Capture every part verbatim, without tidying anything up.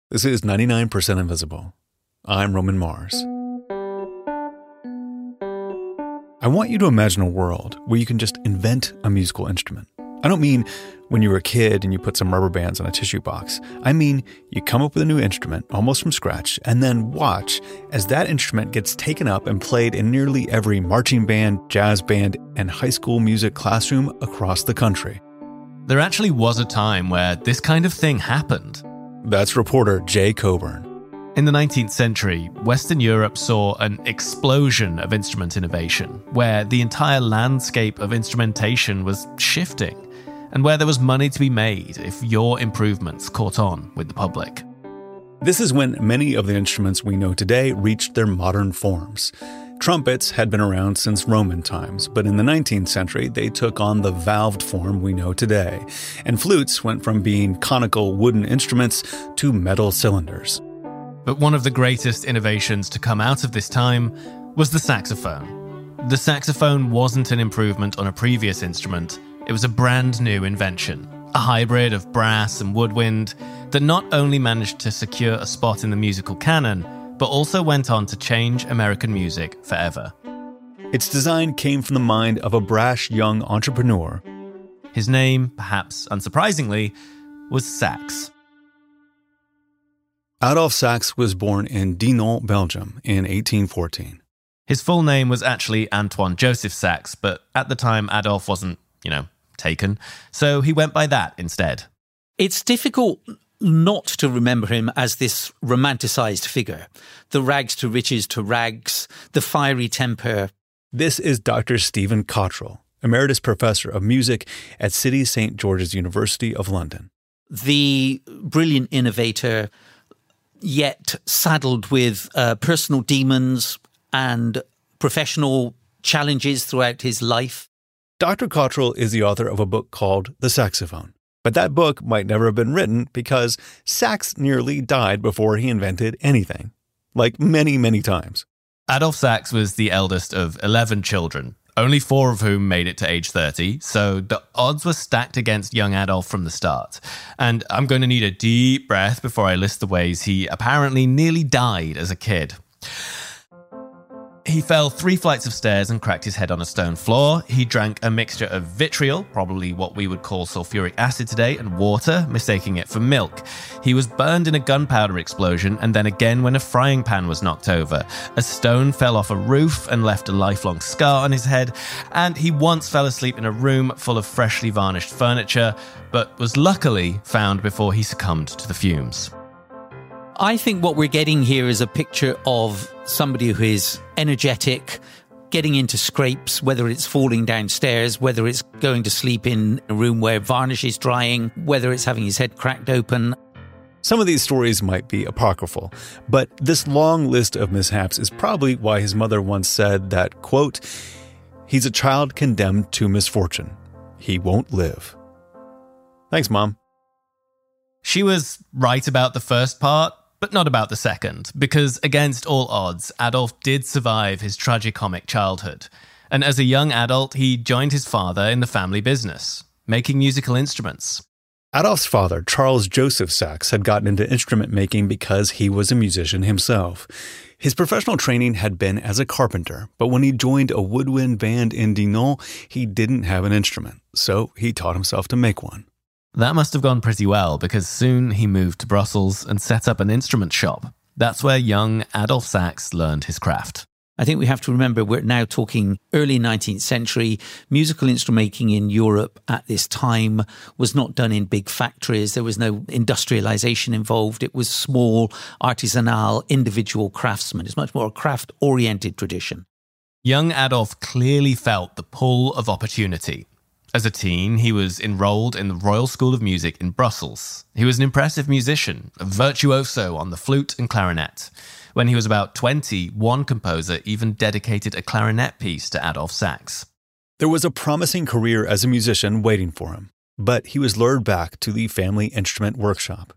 This is ninety-nine percent Invisible. I'm Roman Mars. I want you to imagine a world where you can just invent a musical instrument. I don't mean when you were a kid and you put some rubber bands on a tissue box. I mean you come up with a new instrument almost from scratch and then watch as that instrument gets taken up and played in nearly every marching band, jazz band, and high school music classroom across the country. There actually was a time where this kind of thing happened. That's reporter Jay Coburn. In the nineteenth century, Western Europe saw an explosion of instrument innovation, where the entire landscape of instrumentation was shifting, and where there was money to be made if your improvements caught on with the public. This is when many of the instruments we know today reached their modern forms. Trumpets had been around since Roman times, but in the nineteenth century, they took on the valved form we know today. And flutes went from being conical wooden instruments to metal cylinders. But one of the greatest innovations to come out of this time was the saxophone. The saxophone wasn't an improvement on a previous instrument, it was a brand new invention. A hybrid of brass and woodwind that not only managed to secure a spot in the musical canon, but also went on to change American music forever. Its design came from the mind of a brash young entrepreneur. His name, perhaps unsurprisingly, was Sax. Adolphe Sax was born in Dinant, Belgium in eighteen fourteen. His full name was actually Antoine Joseph Sax, but at the time Adolphe wasn't, you know, taken, so he went by that instead. It's difficult not to remember him as this romanticized figure. The rags to riches to rags, the fiery temper. This is Doctor Stephen Cottrell, Emeritus Professor of Music at City Saint George's University of London. The brilliant innovator, yet saddled with uh, personal demons and professional challenges throughout his life. Doctor Cottrell is the author of a book called The Saxophone. But that book might never have been written because Sax nearly died before he invented anything. Like many, many times. Adolphe Sax was the eldest of eleven children, only four of whom made it to age thirty, so the odds were stacked against young Adolphe from the start. And I'm going to need a deep breath before I list the ways he apparently nearly died as a kid. He fell three flights of stairs and cracked his head on a stone floor. He drank a mixture of vitriol, probably what we would call sulfuric acid today, and water, mistaking it for milk. He was burned in a gunpowder explosion, and then again when a frying pan was knocked over. A stone fell off a roof and left a lifelong scar on his head, and he once fell asleep in a room full of freshly varnished furniture, but was luckily found before he succumbed to the fumes. I think what we're getting here is a picture of somebody who is energetic, getting into scrapes, whether it's falling downstairs, whether it's going to sleep in a room where varnish is drying, whether it's having his head cracked open. Some of these stories might be apocryphal, but this long list of mishaps is probably why his mother once said that, quote, "He's a child condemned to misfortune. He won't live." Thanks, Mom. She was right about the first part, but not about the second, because against all odds, Adolphe did survive his tragicomic childhood. And as a young adult, he joined his father in the family business, making musical instruments. Adolphe's father, Charles Joseph Sax, had gotten into instrument making because he was a musician himself. His professional training had been as a carpenter, but when he joined a woodwind band in Dinant, he didn't have an instrument, so he taught himself to make one. That must have gone pretty well, because soon he moved to Brussels and set up an instrument shop. That's where young Adolphe Sax learned his craft. I think we have to remember we're now talking early nineteenth century. Musical instrument making in Europe at this time was not done in big factories. There was no industrialization involved. It was small, artisanal, individual craftsmen. It's much more a craft-oriented tradition. Young Adolphe clearly felt the pull of opportunity. As a teen, he was enrolled in the Royal School of Music in Brussels. He was an impressive musician, a virtuoso on the flute and clarinet. When he was about twenty, one composer even dedicated a clarinet piece to Adolphe Sax. There was a promising career as a musician waiting for him, but he was lured back to the family instrument workshop.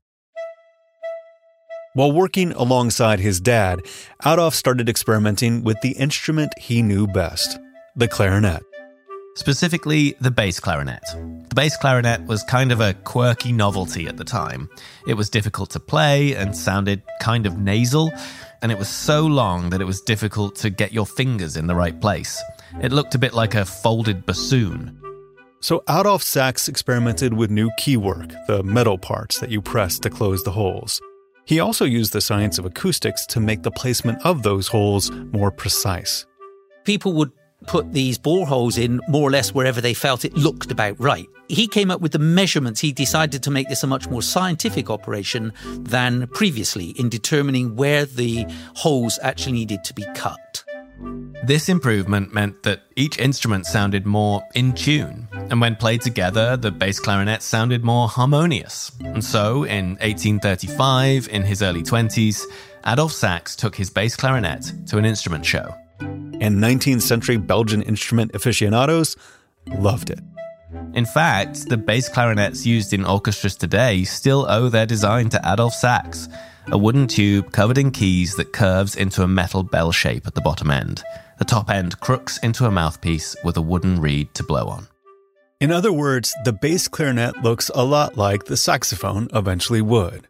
While working alongside his dad, Adolphe started experimenting with the instrument he knew best, the clarinet. specifically the bass clarinet. The bass clarinet was kind of a quirky novelty at the time. It was difficult to play and sounded kind of nasal, and it was so long that it was difficult to get your fingers in the right place. It looked a bit like a folded bassoon. So Adolphe Sax experimented with new keywork, the metal parts that you press to close the holes. He also used the science of acoustics to make the placement of those holes more precise. People would put these bore holes in more or less wherever they felt it looked about right. He came up with the measurements. He decided to make this a much more scientific operation than previously in determining where the holes actually needed to be cut. This improvement meant that each instrument sounded more in tune, and when played together, the bass clarinet sounded more harmonious. And so, in eighteen thirty-five, in his early twenties, Adolphe Sax took his bass clarinet to an instrument show. And nineteenth century Belgian instrument aficionados loved it. In fact, the bass clarinets used in orchestras today still owe their design to Adolphe Sax, a wooden tube covered in keys that curves into a metal bell shape at the bottom end. The top end crooks into a mouthpiece with a wooden reed to blow on. In other words, the bass clarinet looks a lot like the saxophone eventually would.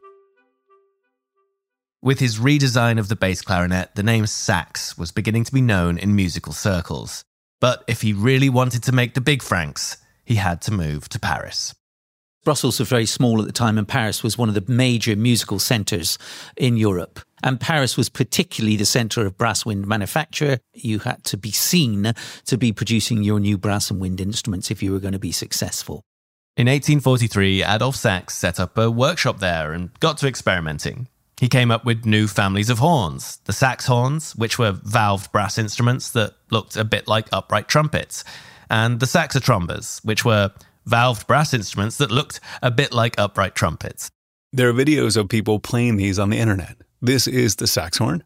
With his redesign of the bass clarinet, the name sax was beginning to be known in musical circles. But if he really wanted to make the big francs, he had to move to Paris. Brussels was very small at the time, and Paris was one of the major musical centres in Europe. And Paris was particularly the centre of brass wind manufacture. You had to be seen to be producing your new brass and wind instruments if you were going to be successful. In eighteen forty-three, Adolphe Sax set up a workshop there and got to experimenting. He came up with new families of horns, the sax horns, which were valved brass instruments that looked a bit like upright trumpets, and the saxotrombas, which were valved brass instruments that looked a bit like upright trumpets. There are videos of people playing these on the internet. This is the sax horn.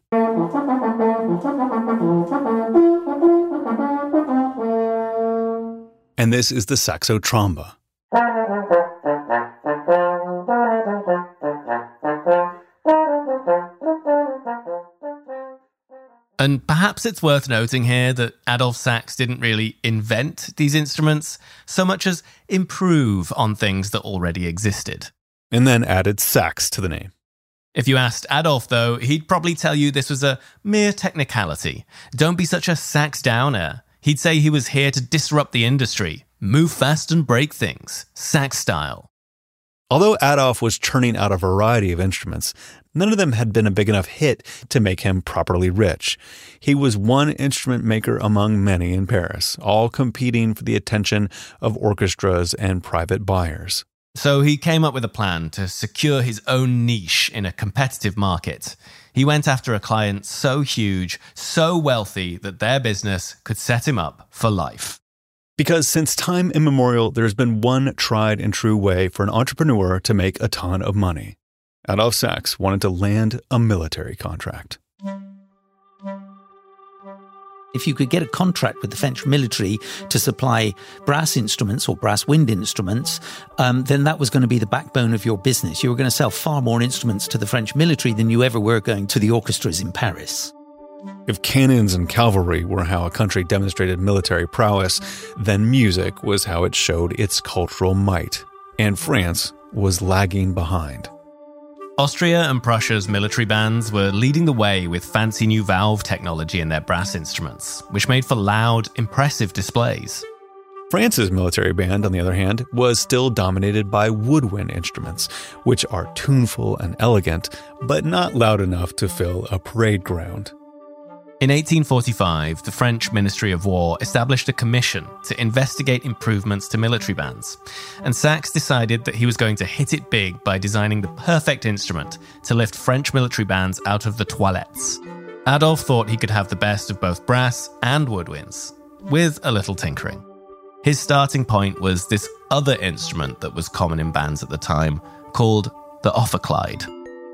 And this is the saxotromba. And perhaps it's worth noting here that Adolphe Sax didn't really invent these instruments so much as improve on things that already existed. And then added sax to the name. If you asked Adolphe, though, he'd probably tell you this was a mere technicality. Don't be such a sax downer. He'd say he was here to disrupt the industry, move fast and break things, sax style. Although Adolphe was churning out a variety of instruments, none of them had been a big enough hit to make him properly rich. He was one instrument maker among many in Paris, all competing for the attention of orchestras and private buyers. So he came up with a plan to secure his own niche in a competitive market. He went after a client so huge, so wealthy that their business could set him up for life. Because since time immemorial, there's been one tried and true way for an entrepreneur to make a ton of money. Adolphe Sax wanted to land a military contract. If you could get a contract with the French military to supply brass instruments or brass wind instruments, um, then that was going to be the backbone of your business. You were going to sell far more instruments to the French military than you ever were going to the orchestras in Paris. If cannons and cavalry were how a country demonstrated military prowess, then music was how it showed its cultural might. And France was lagging behind. Austria and Prussia's military bands were leading the way with fancy new valve technology in their brass instruments, which made for loud, impressive displays. France's military band, on the other hand, was still dominated by woodwind instruments, which are tuneful and elegant, but not loud enough to fill a parade ground. In eighteen forty-five, the French Ministry of War established a commission to investigate improvements to military bands, and Sax decided that he was going to hit it big by designing the perfect instrument to lift French military bands out of the toilettes. Adolphe thought he could have the best of both brass and woodwinds, with a little tinkering. His starting point was this other instrument that was common in bands at the time, called the ophicleide.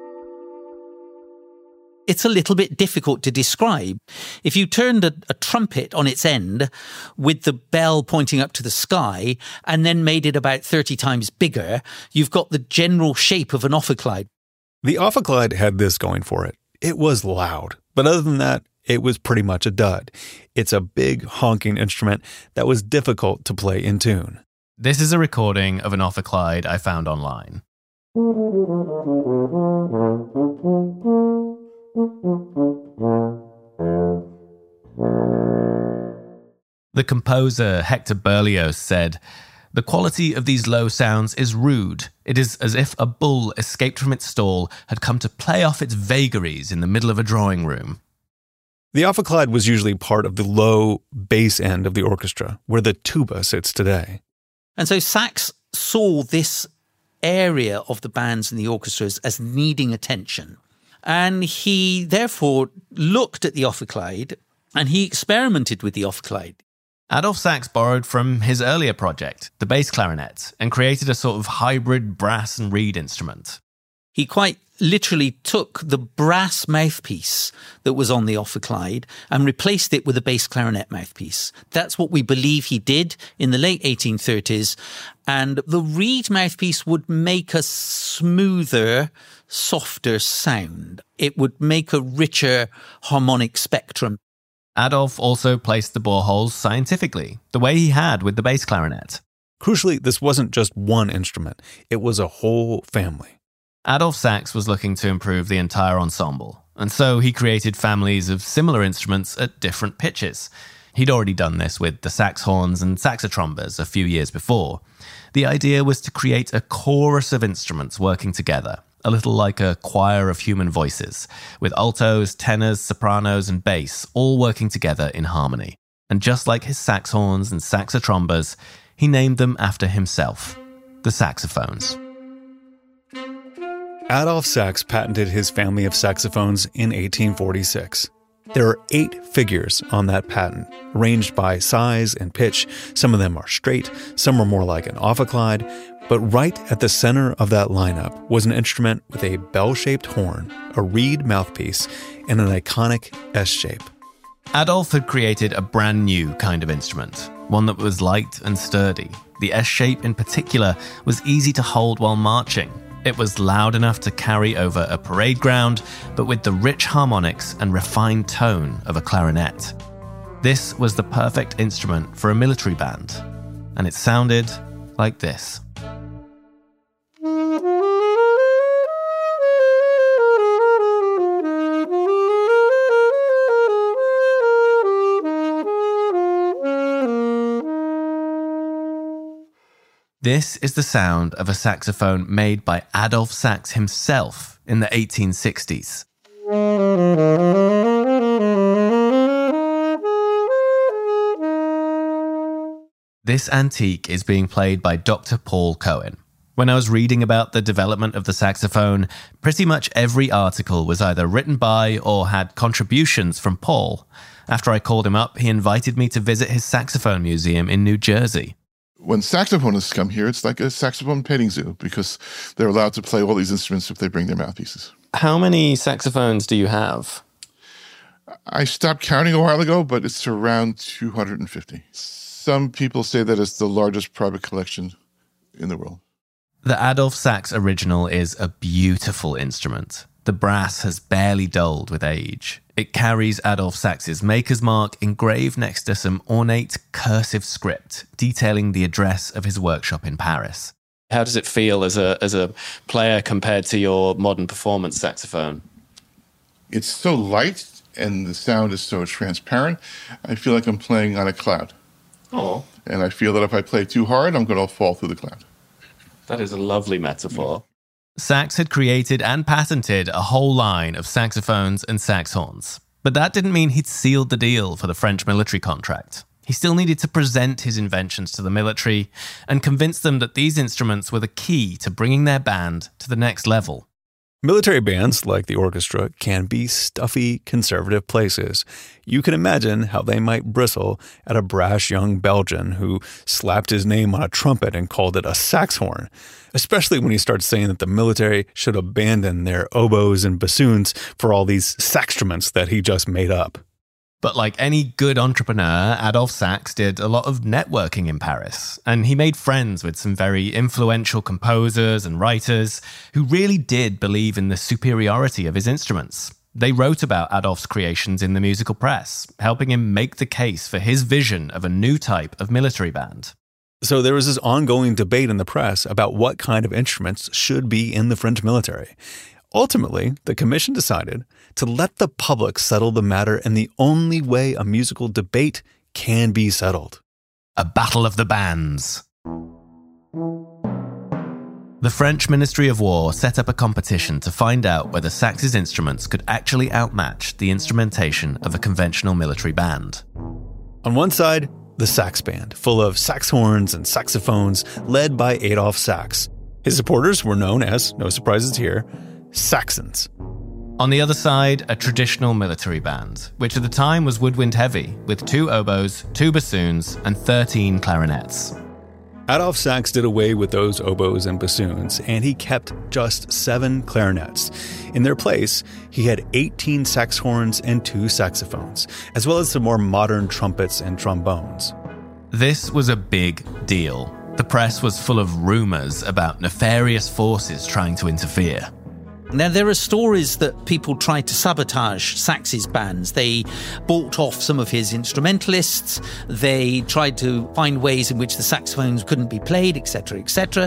It's a little bit difficult to describe. If you turned a, a trumpet on its end with the bell pointing up to the sky and then made it about thirty times bigger, you've got the general shape of an ophicleide. The ophicleide had this going for it. It was loud, but other than that, it was pretty much a dud. It's a big honking instrument that was difficult to play in tune. This is a recording of an ophicleide I found online. The composer Hector Berlioz said, "The quality of these low sounds is rude. It is as if a bull escaped from its stall had come to play off its vagaries in the middle of a drawing room." The ophicleide was usually part of the low bass end of the orchestra, where the tuba sits today. And so Sachs saw this area of the bands and the orchestras as needing attention. And he therefore looked at the ophicleide and he experimented with the ophicleide. Adolphe Sax borrowed from his earlier project, the bass clarinet, and created a sort of hybrid brass and reed instrument. He quite literally took the brass mouthpiece that was on the ophicleide and replaced it with a bass clarinet mouthpiece. That's what we believe he did in the late eighteen thirties. And the reed mouthpiece would make a smoother, softer sound. It would make a richer harmonic spectrum. Adolphe also placed the boreholes scientifically, the way he had with the bass clarinet. Crucially, this wasn't just one instrument. It was a whole family. Adolphe Sax was looking to improve the entire ensemble, and so he created families of similar instruments at different pitches. He'd already done this with the sax horns and saxotrombas a few years before. The idea was to create a chorus of instruments working together, a little like a choir of human voices, with altos, tenors, sopranos, and bass all working together in harmony. And just like his sax horns and saxotrombas, he named them after himself, the saxophones. Adolphe Sax patented his family of saxophones in eighteen forty-six. There are eight figures on that patent, arranged by size and pitch. Some of them are straight, some are more like an ophicleide, but right at the center of that lineup was an instrument with a bell-shaped horn, a reed mouthpiece, and an iconic S-shape. Adolphe had created a brand new kind of instrument, one that was light and sturdy. The S-shape in particular was easy to hold while marching. It was loud enough to carry over a parade ground, but with the rich harmonics and refined tone of a clarinet. This was the perfect instrument for a military band, and it sounded like this. This is the sound of a saxophone made by Adolphe Sax himself in the eighteen sixties. This antique is being played by Doctor Paul Cohen. When I was reading about the development of the saxophone, pretty much every article was either written by or had contributions from Paul. After I called him up, he invited me to visit his saxophone museum in New Jersey. When saxophonists come here, it's like a saxophone petting zoo because they're allowed to play all these instruments if they bring their mouthpieces. How many saxophones do you have? I stopped counting a while ago, but it's around two hundred fifty. Some people say that it's the largest private collection in the world. The Adolphe Sax original is a beautiful instrument. The brass has barely dulled with age. It carries Adolphe Sax's maker's mark engraved next to some ornate cursive script detailing the address of his workshop in Paris. How does it feel as a as a player compared to your modern performance saxophone? It's so light and the sound is so transparent. I feel like I'm playing on a cloud. Oh. And I feel that if I play too hard, I'm going to fall through the cloud. That is a lovely metaphor. Sax had created and patented a whole line of saxophones and sax horns. But that didn't mean he'd sealed the deal for the French military contract. He still needed to present his inventions to the military and convince them that these instruments were the key to bringing their band to the next level. Military bands, like the orchestra, can be stuffy, conservative places. You can imagine how they might bristle at a brash young Belgian who slapped his name on a trumpet and called it a sax horn, especially when he starts saying that the military should abandon their oboes and bassoons for all these saxtruments that he just made up. But like any good entrepreneur, Adolphe Sax did a lot of networking in Paris, and he made friends with some very influential composers and writers who really did believe in the superiority of his instruments. They wrote about Adolph's creations in the musical press, helping him make the case for his vision of a new type of military band. So there was this ongoing debate in the press about what kind of instruments should be in the French military. Ultimately, the commission decided to let the public settle the matter in the only way a musical debate can be settled. A battle of the bands. The French Ministry of War set up a competition to find out whether Sax's instruments could actually outmatch the instrumentation of a conventional military band. On one side, the Sax Band, full of sax horns and saxophones, led by Adolphe Sax. His supporters were known as, no surprises here, Saxons. On the other side, a traditional military band, which at the time was woodwind heavy, with two oboes, two bassoons, and thirteen clarinets. Adolphe Sax did away with those oboes and bassoons, and he kept just seven clarinets. In their place, he had eighteen sax horns and two saxophones, as well as some more modern trumpets and trombones. This was a big deal. The press was full of rumors about nefarious forces trying to interfere. Now, there are stories that people tried to sabotage Sax's bands. They bought off some of his instrumentalists. They tried to find ways in which the saxophones couldn't be played, et cetera, et cetera.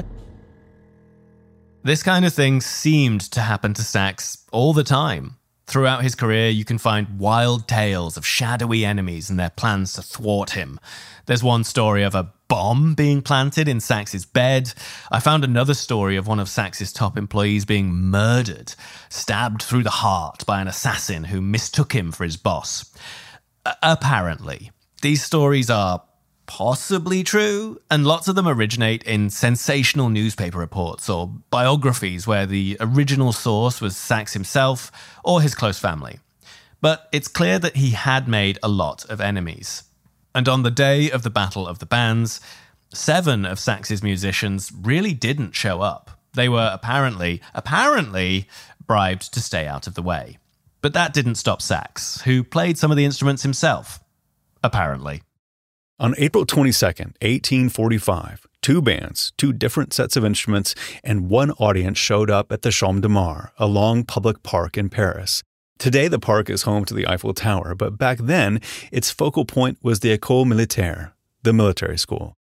This kind of thing seemed to happen to Sax all the time. Throughout his career, you can find wild tales of shadowy enemies and their plans to thwart him. There's one story of a bomb being planted in Sax's bed. I found another story of one of Sax's top employees being murdered, stabbed through the heart by an assassin who mistook him for his boss. A- apparently, these stories are possibly true, and lots of them originate in sensational newspaper reports or biographies where the original source was Sax himself or his close family. But it's clear that he had made a lot of enemies. And on the day of the Battle of the Bands, seven of Sax's musicians really didn't show up. They were apparently, apparently bribed to stay out of the way. But that didn't stop Sax, who played some of the instruments himself. Apparently. On April twenty-second, eighteen forty-five, two bands, two different sets of instruments, and one audience showed up at the Champ de Mars, a long public park in Paris. Today, the park is home to the Eiffel Tower, but back then, its focal point was the École Militaire, the military school.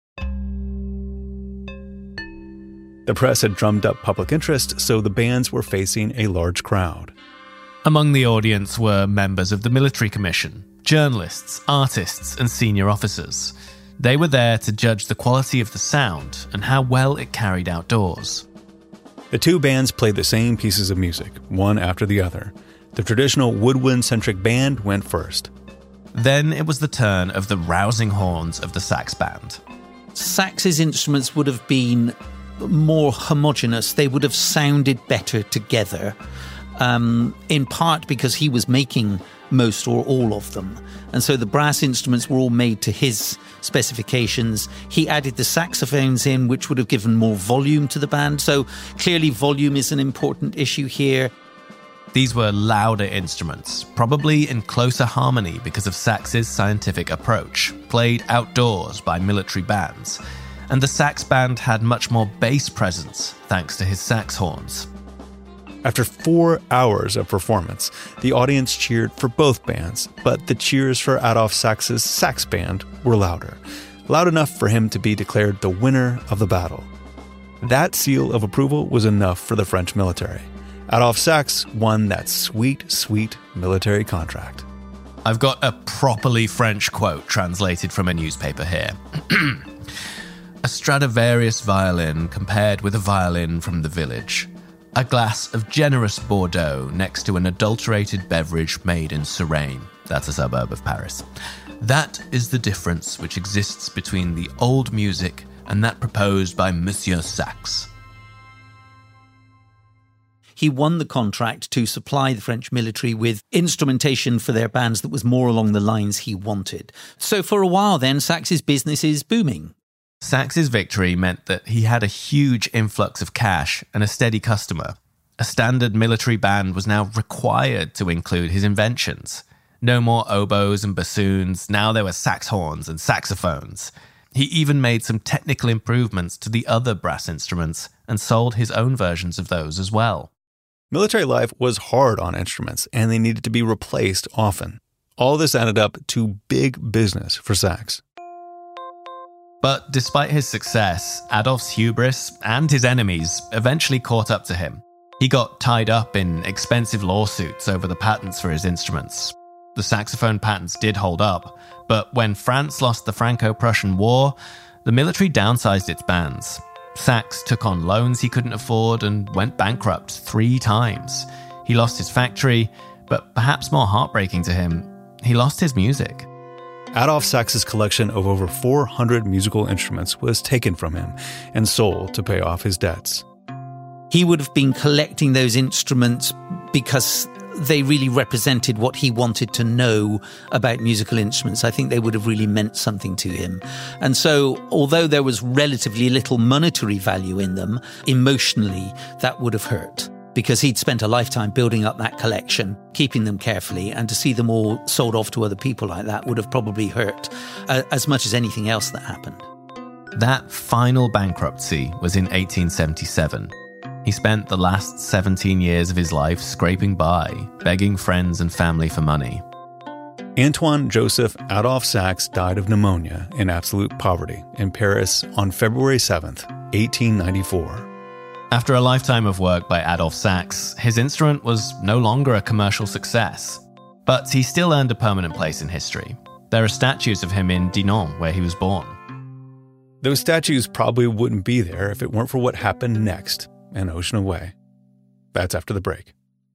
The press had drummed up public interest, so the bands were facing a large crowd. Among the audience were members of the military commission, journalists, artists, and senior officers. They were there to judge the quality of the sound and how well it carried outdoors. The two bands played the same pieces of music, one after the other. The traditional woodwind-centric band went first. Then it was the turn of the rousing horns of the sax band. Sax's instruments would have been more homogeneous. They would have sounded better together, um, in part because he was making most or all of them. And so the brass instruments were all made to his specifications. He added the saxophones in, which would have given more volume to the band. So clearly volume is an important issue here. These were louder instruments, probably in closer harmony because of Sax's scientific approach, played outdoors by military bands. And the sax band had much more bass presence thanks to his sax horns. After four hours of performance, the audience cheered for both bands, but the cheers for Adolphe Sax's sax band were louder, loud enough for him to be declared the winner of the battle. That seal of approval was enough for the French military. Adolphe Sax won that sweet, sweet military contract. I've got a properly French quote translated from a newspaper here. A Stradivarius violin compared with a violin from the village. A glass of generous Bordeaux next to an adulterated beverage made in Suresnes. That's a suburb of Paris. That is the difference which exists between the old music and that proposed by Monsieur Sax. He won the contract to supply the French military with instrumentation for their bands that was more along the lines he wanted. So for a while then, Sax's business is booming. Sax's victory meant that he had a huge influx of cash and a steady customer. A standard military band was now required to include his inventions. No more oboes and bassoons, now there were sax horns and saxophones. He even made some technical improvements to the other brass instruments and sold his own versions of those as well. Military life was hard on instruments, and they needed to be replaced often. All this added up to big business for sax. But despite his success, Adolph's hubris and his enemies eventually caught up to him. He got tied up in expensive lawsuits over the patents for his instruments. The saxophone patents did hold up, but when France lost the Franco-Prussian War, the military downsized its bands. Sax took on loans he couldn't afford and went bankrupt three times. He lost his factory, but perhaps more heartbreaking to him, he lost his music. Adolph Sax's collection of over four hundred musical instruments was taken from him and sold to pay off his debts. He would have been collecting those instruments because they really represented what he wanted to know about musical instruments. I think they would have really meant something to him. And so, although there was relatively little monetary value in them, emotionally, that would have hurt. Because he'd spent a lifetime building up that collection, keeping them carefully, and to see them all sold off to other people like that would have probably hurt uh, as much as anything else that happened. That final bankruptcy was in eighteen seventy-seven. He spent the last seventeen years of his life scraping by, begging friends and family for money. Antoine Joseph Adolphe Sax died of pneumonia in absolute poverty in Paris on February seventh, eighteen ninety-four. After a lifetime of work by Adolphe Sax, his instrument was no longer a commercial success. But he still earned a permanent place in history. There are statues of him in Dinant, where he was born. Those statues probably wouldn't be there if it weren't for what happened next, an ocean away. That's after the break.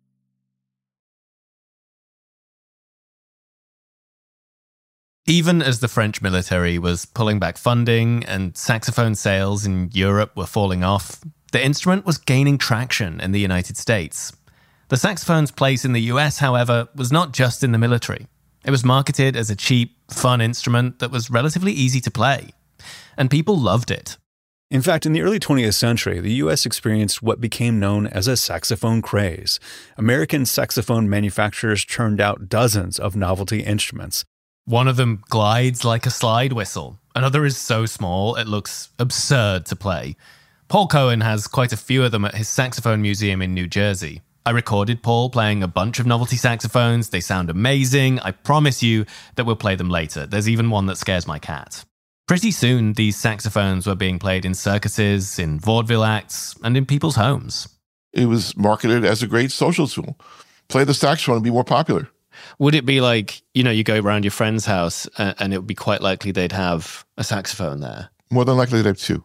Even as the French military was pulling back funding and saxophone sales in Europe were falling off, the instrument was gaining traction in the United States. The saxophone's place in the U S, however, was not just in the military. It was marketed as a cheap, fun instrument that was relatively easy to play. And people loved it. In fact, in the early twentieth century, the U S experienced what became known as a saxophone craze. American saxophone manufacturers churned out dozens of novelty instruments. One of them glides like a slide whistle. Another is so small it looks absurd to play. Paul Cohen has quite a few of them at his saxophone museum in New Jersey. I recorded Paul playing a bunch of novelty saxophones. They sound amazing. I promise you that we'll play them later. There's even one that scares my cat. Pretty soon, these saxophones were being played in circuses, in vaudeville acts, and in people's homes. It was marketed as a great social tool. Play the saxophone and be more popular. Would it be like, you know, you go around your friend's house and, and it would be quite likely they'd have a saxophone there? More than likely they'd have two.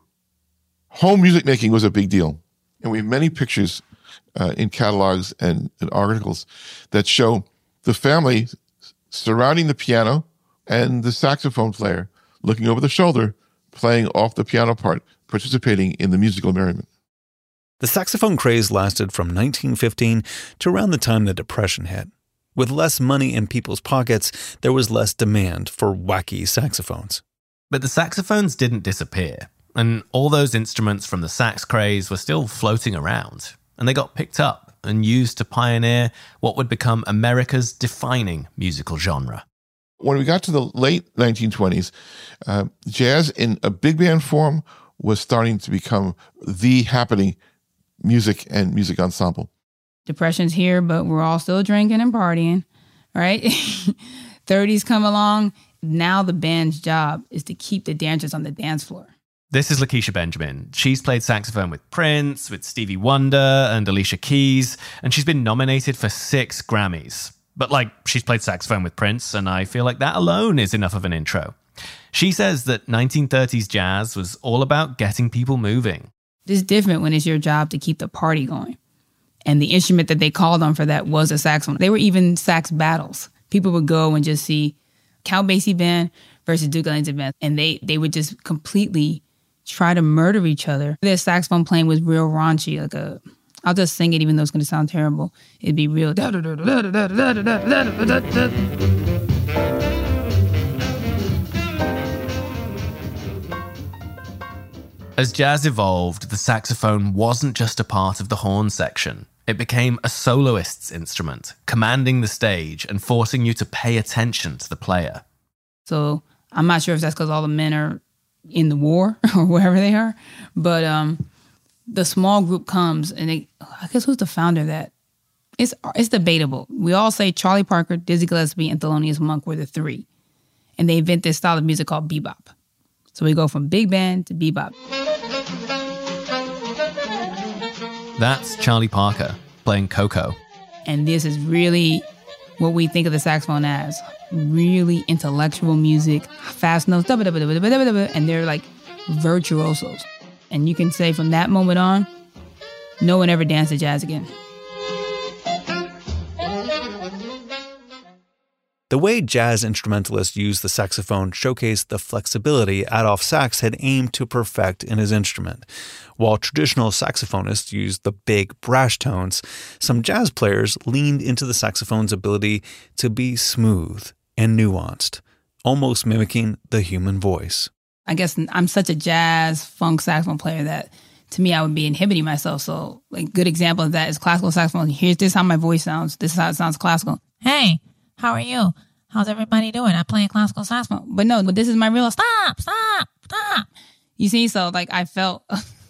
Home music making was a big deal. And we have many pictures uh, in catalogs and, and articles that show the family surrounding the piano and the saxophone player looking over the shoulder, playing off the piano part, participating in the musical merriment. The saxophone craze lasted from nineteen fifteen to around the time the Depression hit. With less money in people's pockets, there was less demand for wacky saxophones. But the saxophones didn't disappear, and all those instruments from the sax craze were still floating around, and they got picked up and used to pioneer what would become America's defining musical genre. When we got to the late nineteen twenties, uh, jazz in a big band form was starting to become the happening music and music ensemble. Depression's here, but we're all still drinking and partying, right? thirties come along. Now the band's job is to keep the dancers on the dance floor. This is Lakeisha Benjamin. She's played saxophone with Prince, with Stevie Wonder, and Alicia Keys, and she's been nominated for six Grammys. But, like, she's played saxophone with Prince, and I feel like that alone is enough of an intro. She says that nineteen thirties jazz was all about getting people moving. It's different when it's your job to keep the party going. And the instrument that they called on for that was a saxophone. They were even sax battles. People would go and just see Count Basie Band versus Duke Ellington Band, and they they would just completely try to murder each other. Their saxophone playing was real raunchy, like a, I'll just sing it even though it's going to sound terrible. It'd be real. As jazz evolved, the saxophone wasn't just a part of the horn section. It became a soloist's instrument, commanding the stage and forcing you to pay attention to the player. So I'm not sure if that's because all the men are in the war or wherever they are, but um, the small group comes and they, I guess who's the founder of that? It's it's debatable. We all say Charlie Parker, Dizzy Gillespie, and Thelonious Monk were the three. And they invent this style of music called bebop. So we go from big band to bebop. That's Charlie Parker playing Coco. And this is really what we think of the saxophone as. Really intellectual music, fast notes, and they're like virtuosos. And you can say from that moment on, no one ever danced to jazz again. The way jazz instrumentalists use the saxophone showcased the flexibility Adolphe Sax had aimed to perfect in his instrument. While traditional saxophonists used the big brash tones, some jazz players leaned into the saxophone's ability to be smooth and nuanced, almost mimicking the human voice. I guess I'm such a jazz funk saxophone player that to me I would be inhibiting myself. So like good example of that is classical saxophone. Here's this is how my voice sounds. This is how it sounds classical. Hey, how are you? How's everybody doing? I'm playing classical saxophone. But no, but this is my real stop, stop, stop. You see, so like I felt,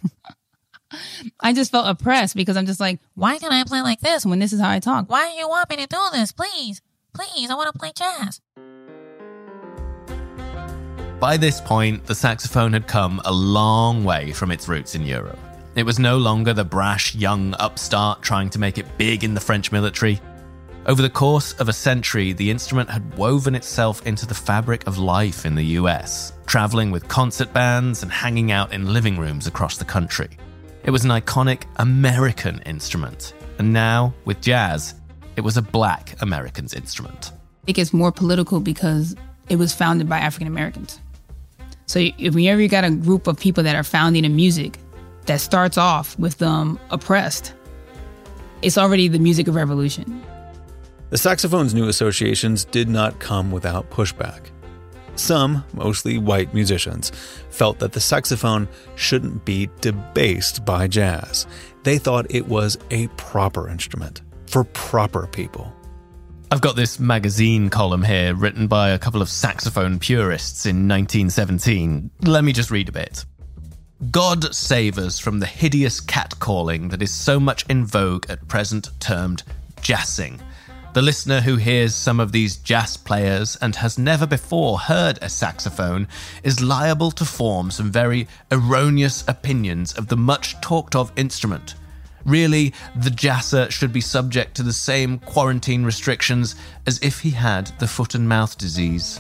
I just felt oppressed because I'm just like, why can't I play like this when this is how I talk? Why do you want me to do this? Please, please, I want to play jazz. By this point, the saxophone had come a long way from its roots in Europe. It was no longer the brash young upstart trying to make it big in the French military. Over the course of a century, the instrument had woven itself into the fabric of life in the U S, traveling with concert bands and hanging out in living rooms across the country. It was an iconic American instrument, and now, with jazz, it was a Black American's instrument. It gets more political because it was founded by African Americans. So if whenever you got a group of people that are founding a music that starts off with them oppressed, it's already the music of revolution. The saxophone's new associations did not come without pushback. Some, mostly white musicians, felt that the saxophone shouldn't be debased by jazz. They thought it was a proper instrument for proper people. I've got this magazine column here written by a couple of saxophone purists in nineteen seventeen. Let me just read a bit. God save us from the hideous catcalling that is so much in vogue at present, termed jazzing. The listener who hears some of these jazz players and has never before heard a saxophone is liable to form some very erroneous opinions of the much talked of instrument. Really, the jazzer should be subject to the same quarantine restrictions as if he had the foot and mouth disease.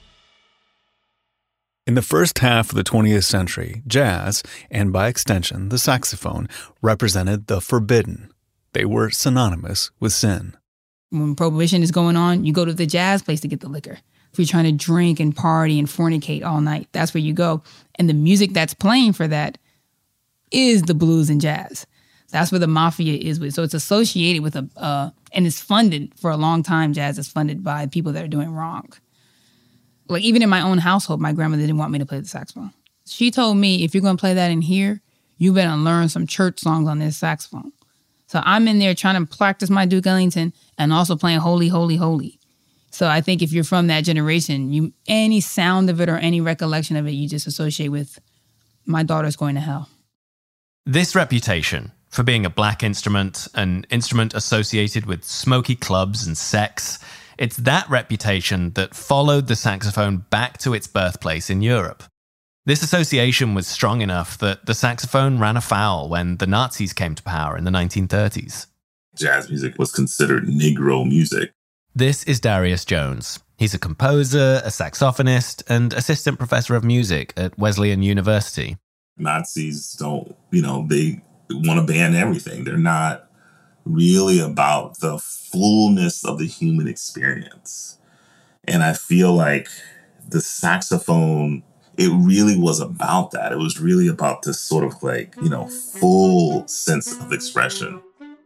In the first half of the twentieth century, jazz, and by extension the saxophone, represented the forbidden. They were synonymous with sin. When prohibition is going on, you go to the jazz place to get the liquor. If you're trying to drink and party and fornicate all night, that's where you go. And the music that's playing for that is the blues and jazz. That's where the mafia is with. So it's associated with a, uh, and it's funded for a long time. Jazz is funded by people that are doing wrong. Like even in my own household, my grandmother didn't want me to play the saxophone. She told me, if you're going to play that in here, you better learn some church songs on this saxophone. So I'm in there trying to practice my Duke Ellington and also playing Holy, Holy, Holy. So I think if you're from that generation, you any sound of it or any recollection of it, you just associate with my daughter's going to hell. This reputation for being a black instrument, an instrument associated with smoky clubs and sex, it's that reputation that followed the saxophone back to its birthplace in Europe. This association was strong enough that the saxophone ran afoul when the Nazis came to power in the nineteen thirties. Jazz music was considered Negro music. This is Darius Jones. He's a composer, a saxophonist, and assistant professor of music at Wesleyan University. Nazis don't, you know, they want to ban everything. They're not really about the fullness of the human experience. And I feel like the saxophone, it really was about that. It was really about this sort of like, you know, full sense of expression.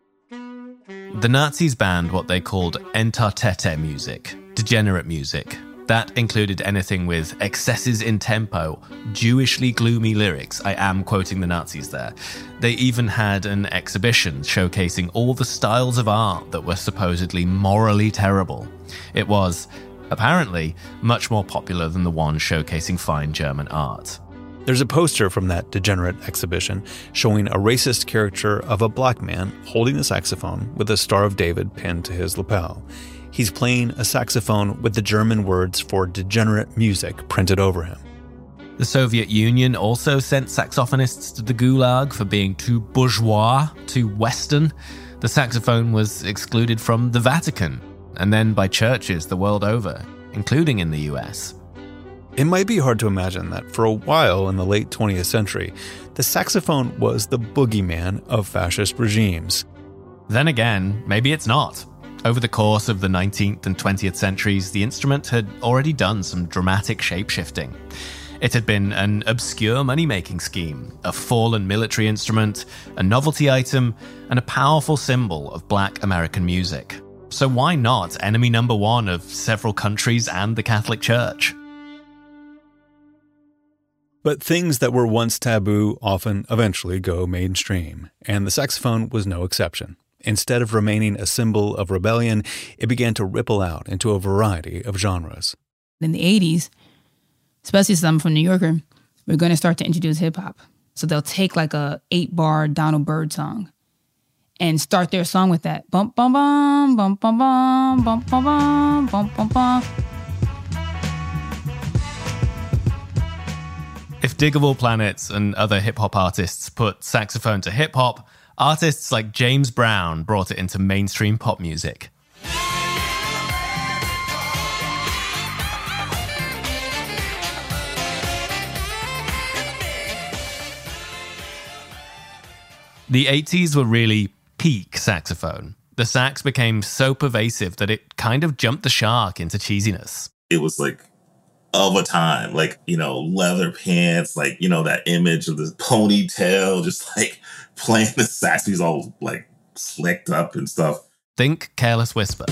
The Nazis banned what they called entartete music, degenerate music. That included anything with excesses in tempo, Jewishly gloomy lyrics. I am quoting the Nazis there. They even had an exhibition showcasing all the styles of art that were supposedly morally terrible. It was, apparently, much more popular than the one showcasing fine German art. There's a poster from that degenerate exhibition showing a racist caricature of a black man holding a saxophone with a Star of David pinned to his lapel. He's playing a saxophone with the German words for degenerate music printed over him. The Soviet Union also sent saxophonists to the Gulag for being too bourgeois, too Western. The saxophone was excluded from the Vatican, and then by churches the world over, including in the U S. It might be hard to imagine that for a while in the late twentieth century, the saxophone was the boogeyman of fascist regimes. Then again, maybe it's not. Over the course of the nineteenth and twentieth centuries, the instrument had already done some dramatic shape-shifting. It had been an obscure money-making scheme, a fallen military instrument, a novelty item, and a powerful symbol of Black American music. So why not enemy number one of several countries and the Catholic Church? But things that were once taboo often eventually go mainstream, and the saxophone was no exception. Instead of remaining a symbol of rebellion, it began to ripple out into a variety of genres. In the eighties, especially some from New Yorker, we're going to start to introduce hip-hop. So they'll take like a eight-bar Donald Byrd song and start their song with that. Bum, bum, bum, bum, bum, bum, bum, bum, bum, bum, bum, bum. If Digable Planets and other hip-hop artists put saxophone to hip-hop, artists like James Brown brought it into mainstream pop music. The eighties were really peak saxophone. The sax became so pervasive that it kind of jumped the shark into cheesiness. It was like of a time, like, you know, leather pants, like, you know, that image of the ponytail, just like playing the sax. He's all like slicked up and stuff. Think Careless Whisper.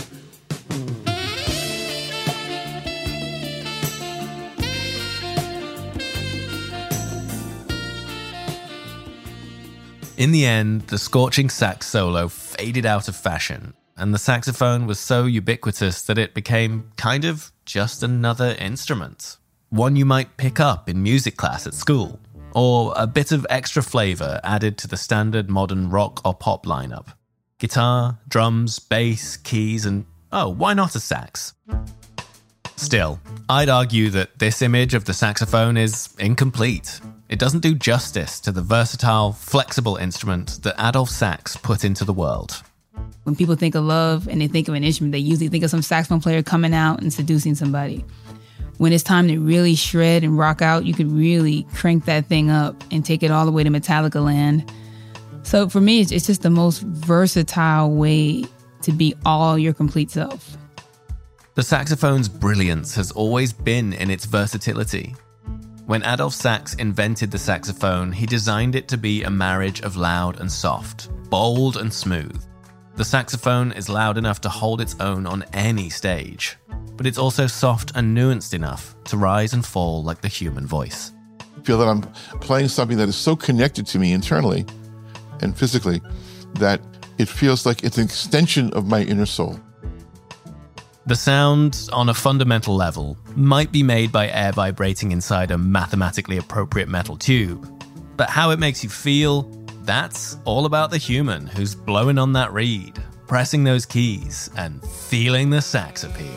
In the end, the scorching sax solo faded out of fashion, and the saxophone was so ubiquitous that it became kind of just another instrument. One you might pick up in music class at school, or a bit of extra flavor added to the standard modern rock or pop lineup. Guitar, drums, bass, keys, and oh, why not a sax? Still, I'd argue that this image of the saxophone is incomplete. It doesn't do justice to the versatile, flexible instrument that Adolphe Sax put into the world. When people think of love and they think of an instrument, they usually think of some saxophone player coming out and seducing somebody. When it's time to really shred and rock out, you could really crank that thing up and take it all the way to Metallica land. So for me, it's, it's just the most versatile way to be all your complete self. The saxophone's brilliance has always been in its versatility. When Adolphe Sax invented the saxophone, he designed it to be a marriage of loud and soft, bold and smooth. The saxophone is loud enough to hold its own on any stage, but it's also soft and nuanced enough to rise and fall like the human voice. I feel that I'm playing something that is so connected to me internally and physically that it feels like it's an extension of my inner soul. The sound, on a fundamental level, might be made by air vibrating inside a mathematically appropriate metal tube, but how it makes you feel, that's all about the human who's blowing on that reed, pressing those keys, and feeling the sax appeal.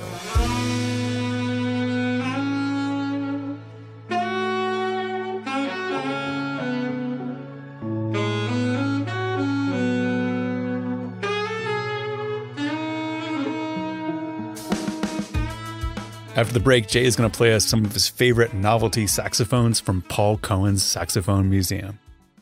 After the break, Jay is going to play us some of his favorite novelty saxophones from Paul Cohen's Saxophone Museum.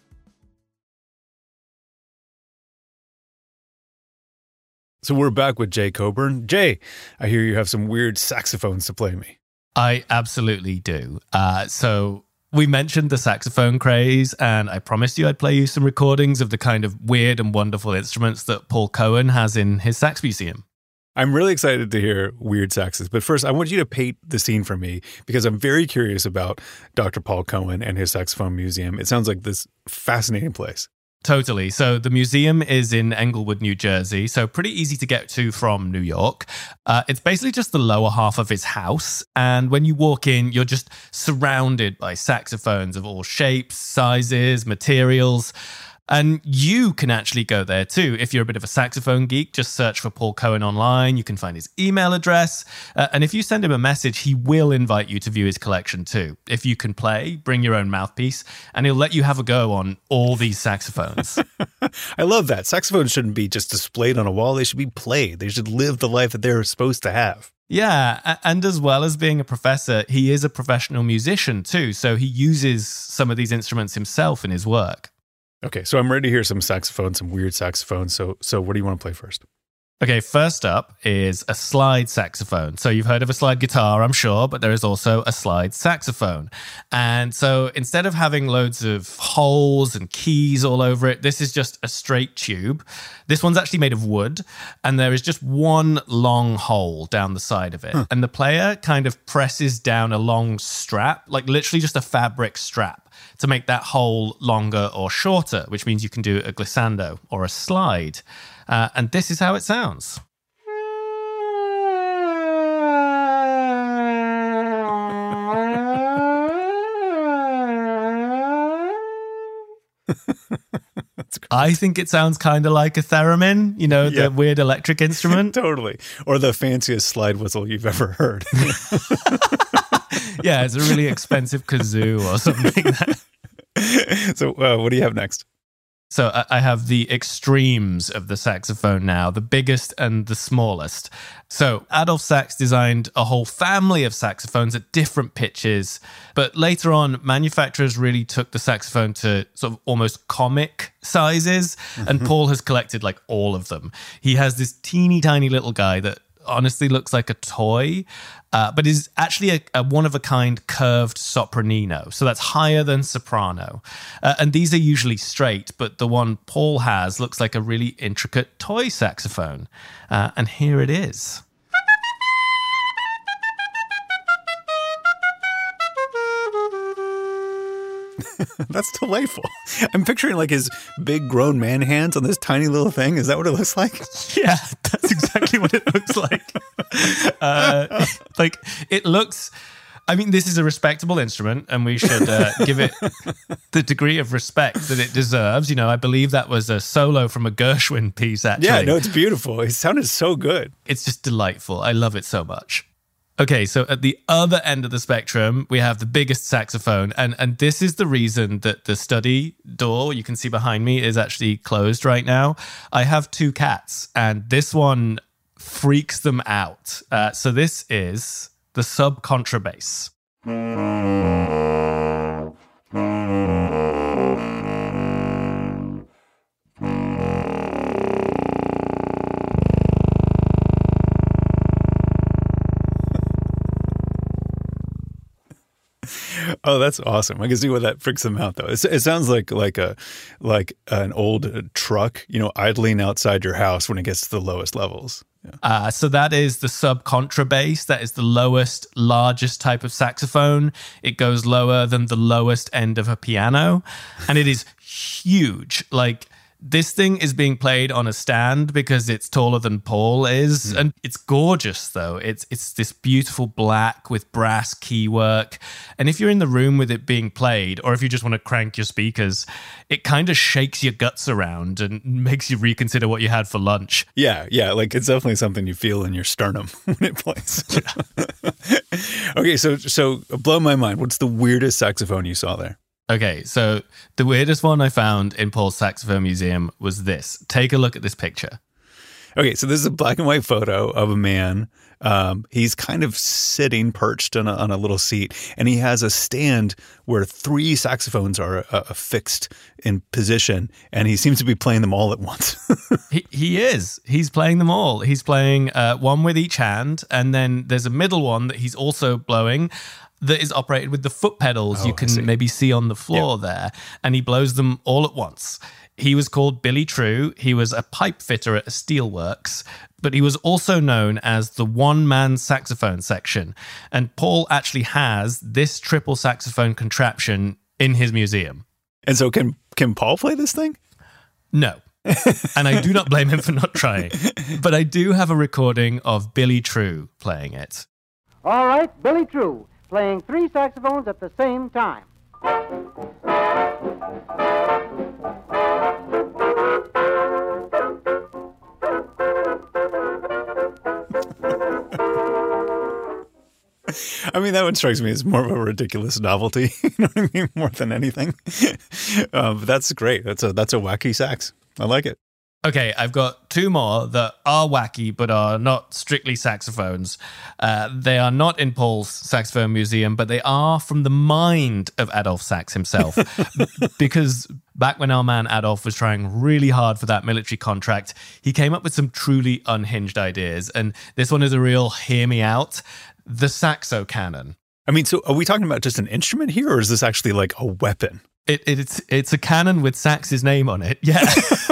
So we're back with Jay Coburn. Jay, I hear you have some weird saxophones to play me. I absolutely do. Uh, so we mentioned the saxophone craze, and I promised you I'd play you some recordings of the kind of weird and wonderful instruments that Paul Cohen has in his sax museum. I'm really excited to hear weird saxes, but first I want you to paint the scene for me because I'm very curious about Doctor Paul Cohen and his saxophone museum. It sounds like this fascinating place. Totally. So the museum is in Englewood, New Jersey. So pretty easy to get to from New York. Uh, it's basically just the lower half of his house. And when you walk in, you're just surrounded by saxophones of all shapes, sizes, materials. And you can actually go there too. If you're a bit of a saxophone geek, just search for Paul Cohen online. You can find his email address. Uh, and if you send him a message, he will invite you to view his collection too. If you can play, bring your own mouthpiece, and he'll let you have a go on all these saxophones. I love that. Saxophones shouldn't be just displayed on a wall. They should be played. They should live the life that they're supposed to have. Yeah, and as well as being a professor, he is a professional musician too. So he uses some of these instruments himself in his work. Okay, so I'm ready to hear some saxophone, some weird saxophone. So, so what do you want to play first? Okay, first up is a slide saxophone. So you've heard of a slide guitar, I'm sure, but there is also a slide saxophone. And so instead of having loads of holes and keys all over it, this is just a straight tube. This one's actually made of wood, and there is just one long hole down the side of it. Huh. And the player kind of presses down a long strap, like literally just a fabric strap, to make that hole longer or shorter, which means you can do a glissando or a slide. Uh, and this is how it sounds. I think it sounds kind of like a theremin, you know, yeah. the weird electric instrument. Totally. Or the fanciest slide whistle you've ever heard. Yeah, it's a really expensive kazoo or something. So uh, what do you have next? So I have the extremes of the saxophone now, the biggest and the smallest. So Adolphe Sax designed a whole family of saxophones at different pitches, but later on, manufacturers really took the saxophone to sort of almost comic sizes, and Paul has collected like all of them. He has this teeny tiny little guy that honestly looks like a toy, uh, but is actually a, a one-of-a-kind curved sopranino. So that's higher than soprano. Uh, and these are usually straight, but the one Paul has looks like a really intricate toy saxophone. Uh, and here it is. That's delightful. I'm picturing like his big grown man hands on this tiny little thing. Is that what it looks like? Yeah, that's exactly what it looks like. Uh, like it looks, I mean, this is a respectable instrument and we should uh, give it the degree of respect that it deserves. You know, I believe that was a solo from a Gershwin piece, actually. Yeah, no, it's beautiful. It sounded so good. It's just delightful. I love it so much. Okay, so at the other end of the spectrum, we have the biggest saxophone. And, and this is the reason that the study door you can see behind me is actually closed right now. I have two cats, and this one freaks them out. Uh, so this is the sub-contrabass. Oh, that's awesome! I can see why that freaks them out, though. It, it sounds like like a like an old truck, you know, idling outside your house when it gets to the lowest levels. Yeah. Uh, so that is the sub-contrabass. That is the lowest, largest type of saxophone. It goes lower than the lowest end of a piano, and it is huge. Like, this thing is being played on a stand because it's taller than Paul is. Mm. And it's gorgeous, though. It's it's this beautiful black with brass keywork. And if you're in the room with it being played, or if you just want to crank your speakers, it kind of shakes your guts around and makes you reconsider what you had for lunch. Yeah, yeah. Like, it's definitely something you feel in your sternum when it plays. Okay, so so blow my mind. What's the weirdest saxophone you saw there? Okay, so the weirdest one I found in Paul's Saxophone Museum was this. Take a look at this picture. Okay, so this is a black and white photo of a man. Um, he's kind of sitting perched on a, on a little seat, and he has a stand where three saxophones are uh, affixed in position, and he seems to be playing them all at once. he, he is. He's playing them all. He's playing uh, one with each hand, and then there's a middle one that he's also blowing that is operated with the foot pedals oh, you can see. maybe see on the floor yeah. there. And he blows them all at once. He was called Billy True. He was a pipe fitter at a steelworks, but he was also known as the one-man saxophone section. And Paul actually has this triple saxophone contraption in his museum. And so can can Paul play this thing? No. And I do not blame him for not trying. But I do have a recording of Billy True playing it. All right, Billy True, playing three saxophones at the same time. I mean, that one strikes me as more of a ridiculous novelty, you know what I mean, more than anything. uh, but that's great. That's a that's a wacky sax. I like it. Okay, I've got two more that are wacky, but are not strictly saxophones. Uh, they are not in Paul's Saxophone Museum, but they are from the mind of Adolphe Sax himself. Because back when our man Adolphe was trying really hard for that military contract, he came up with some truly unhinged ideas. And this one is a real hear me out. The Saxo Cannon. I mean, so are we talking about just an instrument here, or is this actually like a weapon? It, it, it's it's a cannon with Sax's name on it. Yeah.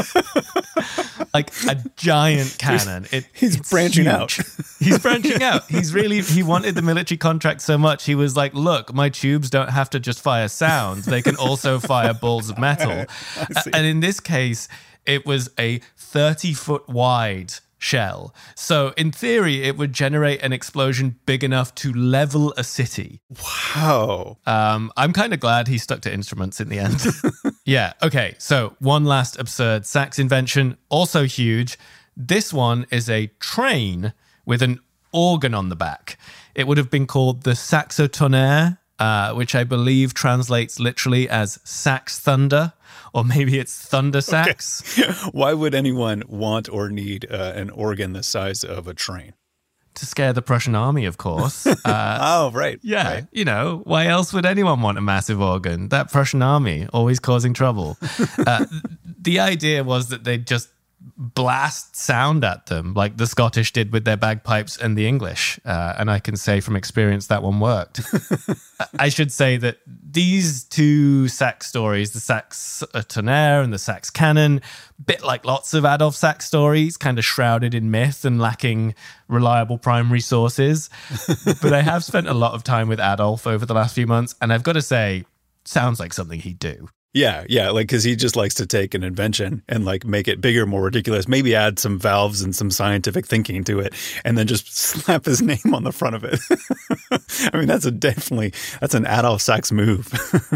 Like a giant cannon. It, He's branching huge. out. He's branching out. He's really, he wanted the military contract so much. He was like, look, my tubes don't have to just fire sound. They can also fire balls of metal. And in this case, it was a thirty foot wide shell. So in theory, it would generate an explosion big enough to level a city. Wow. Um, I'm kind of glad he stuck to instruments in the end. Yeah. Okay. So one last absurd sax invention, also huge. This one is a train with an organ on the back. It would have been called the Saxotonnerre, uh, which I believe translates literally as sax thunder. Or maybe it's thunder sax. Okay. Why would anyone want or need uh, an organ the size of a train? To scare the Prussian army, of course. Uh, oh, right. Yeah. Right. You know, why else would anyone want a massive organ? That Prussian army, always causing trouble. Uh, the idea was that they'd just blast sound at them like the Scottish did with their bagpipes and the English. Uh, and I can say from experience that one worked. I should say that these two sax stories, the Saxotonnerre and the sax cannon, bit like lots of Adolphe Sax stories, kind of shrouded in myth and lacking reliable primary sources. But I have spent a lot of time with Adolphe over the last few months, and I've got to say, sounds like something he'd do. Yeah, yeah, like because he just likes to take an invention and like make it bigger, more ridiculous, maybe add some valves and some scientific thinking to it, and then just slap his name on the front of it. I mean, that's a definitely, that's an Adolphe Sax move.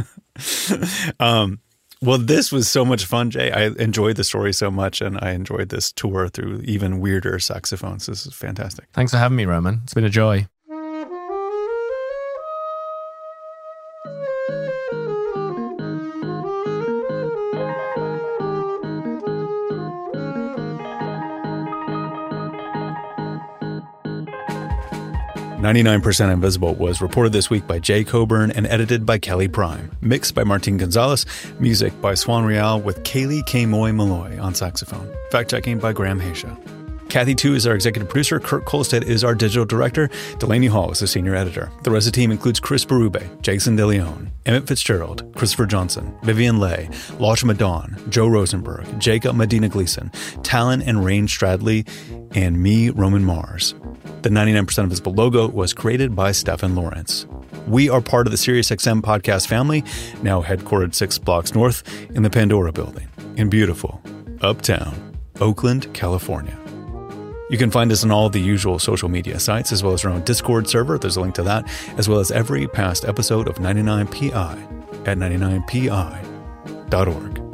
um, well, this was so much fun, Jay. I enjoyed the story so much, and I enjoyed this tour through even weirder saxophones. This is fantastic. Thanks for having me, Roman. It's been a joy. ninety-nine percent Invisible was reported this week by Jay Coburn and edited by Kelly Prime. Mixed by Martin Gonzalez. Music by Swan Real with Kaylee K. Moy Malloy on saxophone. Fact-checking by Graham Haysha. Kathy Tu is our executive producer. Kurt Kolstead is our digital director. Delaney Hall is the senior editor. The rest of the team includes Chris Berube, Jason DeLeon, Emmett Fitzgerald, Christopher Johnson, Vivian Leigh, Lachma Dawn, Joe Rosenberg, Jacob Medina Gleason, Talon and Rain Stradley, and me, Roman Mars. The ninety-nine percent Invisible logo was created by Stefan Lawrence. We are part of the SiriusXM podcast family, now headquartered six blocks north in the Pandora building in beautiful, uptown, Oakland, California. You can find us on all the usual social media sites, as well as our own Discord server. There's a link to that, as well as every past episode of ninety-nine P I at ninety-nine P I dot org.